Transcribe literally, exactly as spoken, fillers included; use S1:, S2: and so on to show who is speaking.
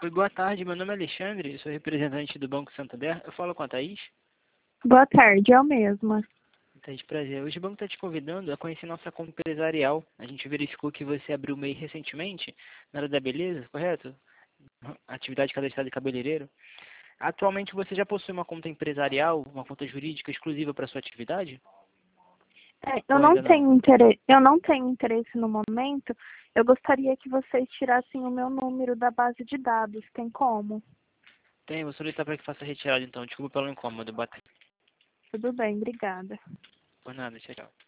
S1: Oi, boa tarde. Meu nome é Alexandre, eu sou representante do Banco Santander. Eu falo com a Thaís.
S2: Boa tarde, eu mesma.
S1: Thaís, prazer. Hoje o banco está te convidando a conhecer nossa conta empresarial. A gente verificou que você abriu o M E I recentemente, na área da beleza, correto? Atividade cadastrada de cabeleireiro. Atualmente você já possui uma conta empresarial, uma conta jurídica exclusiva para sua atividade?
S2: É, eu
S1: Ou
S2: não
S1: ainda não?
S2: tenho interesse, eu não tenho interesse no momento. Eu gostaria que vocês tirassem o meu número da base de dados. Tem como?
S1: Tem, vou solicitar para que faça a retirada então. Desculpa pelo incômodo. Bate.
S2: Tudo bem, obrigada.
S1: Por nada, tchau, tchau.